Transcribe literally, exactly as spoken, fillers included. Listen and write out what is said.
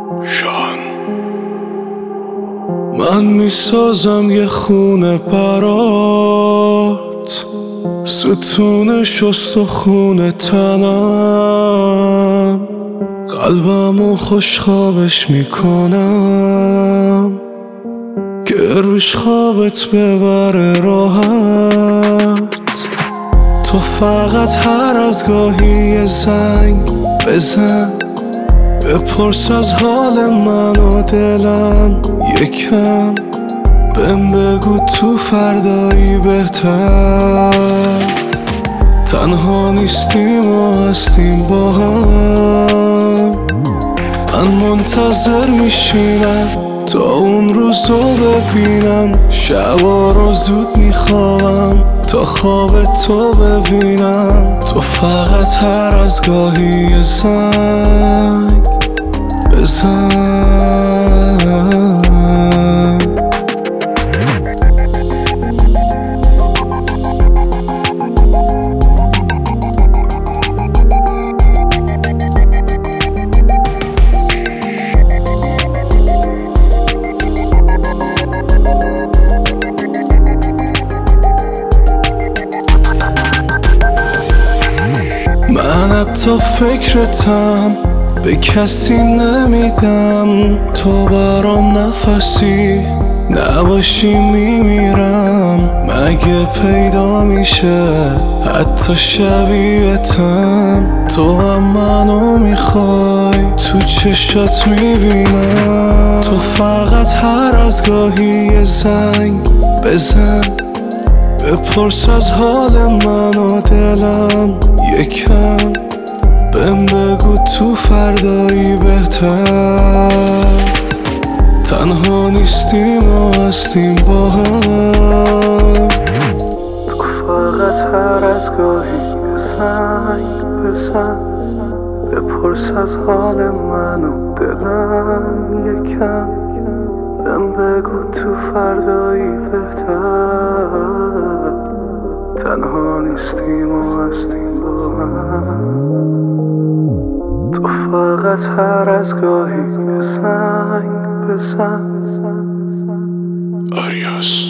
شان من میسازم یه خونه برات، ستون شست و خونه تنم، قلبمو خوشخوابش میکنم که روش خوابت ببره راحت. تو فقط هر از گاهی یه زنگ بزن، بپرس از حال من و دلم یکم، بهم بگو تو فردایی بهتر. تنها نیستیم و هستیم با هم، من منتظر میشینم تا اون روزو ببینم. شبا رو زود میخوابم تا خواب تو ببینم. تو فقط هر از گاهی یه زنگ بزن. من حتی فکرتم به کسی نمیدم، تو برام نفسی نباشی میمیرم. مگه پیدا میشه حتی شبیهتم؟ تو هم منو میخوای تو چشات میبینم. تو فقط هر از گاهی یه زنگ بزن، بپرس از حال من و دلم یکم، بهم بگو تو فردایی بهتر. تنها نیستیم و هستیم با هم. تو فقط هر از گاهی یه زنگ بزن، بپرس از حال من و دلم یکم، بهم بگو تو فردایی بهتر. تنها نیستیم و هستیم با هم. تو فقط هر از گاهی یه زنگ بزن. آریاس.